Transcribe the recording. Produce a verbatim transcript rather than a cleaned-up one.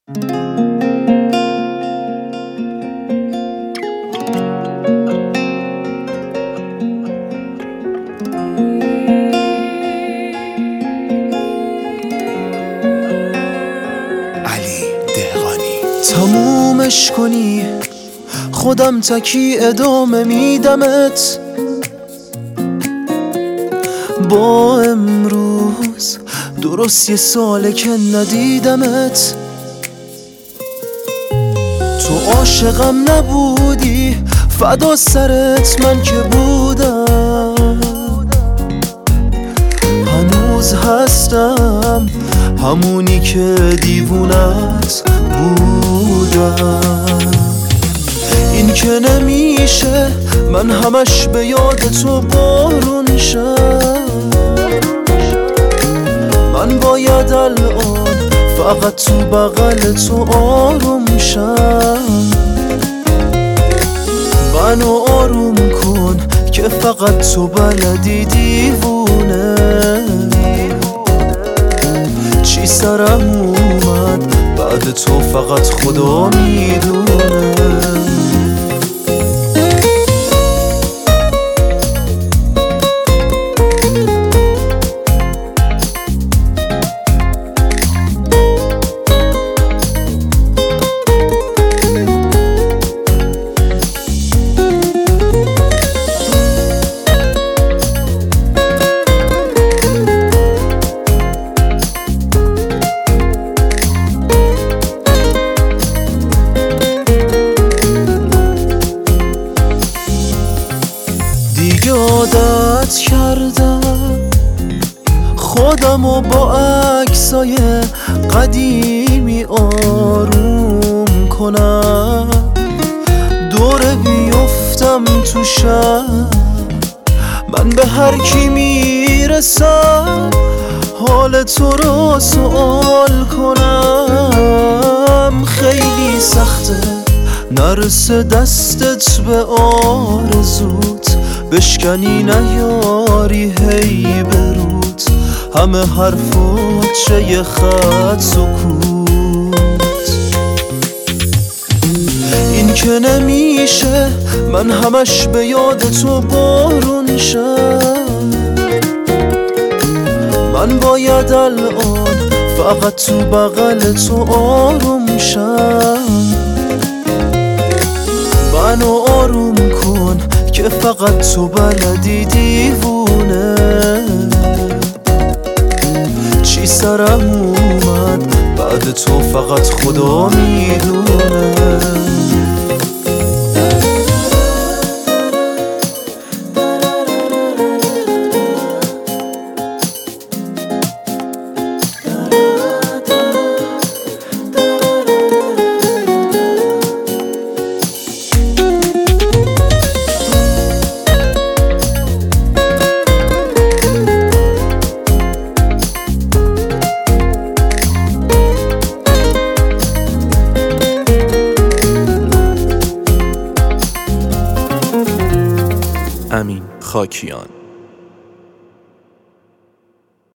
تمومش کنی خودم تکی ادامه میدمت، با امروز درست یه ساله که ندیدمت. تو عاشقم نبودی فدا سرت من که بودم، هنوز هستم همونی که دیوونت بودم. این که نمیشه من همش به یاد تو بارون شم، من باید الان فقط تو بغل تو آروم شم. منو آروم کن که فقط تو بلدی دیوونه، چی سرم اومد بعد تو فقط خدا میدونه. عادت کردم خودمو با عکسای قدیمی آروم کنم، دوره بیفتم تو شب من به هر کی میرسم حال تو رو سوال کنم. خیلی سخته نرسه دستت به آرزوت، بشکنی نیاری هی برود همه حرفات چه یه خط سکوت. این که نمیشه من همش به یاد تو بارون شم، من باید الان فقط تو بغل تو آروم شم. منو آروم کن که فقط تو بلدی دیوونه، چی سرم اومد بعد تو فقط خدا میدونه. امین خاکیان.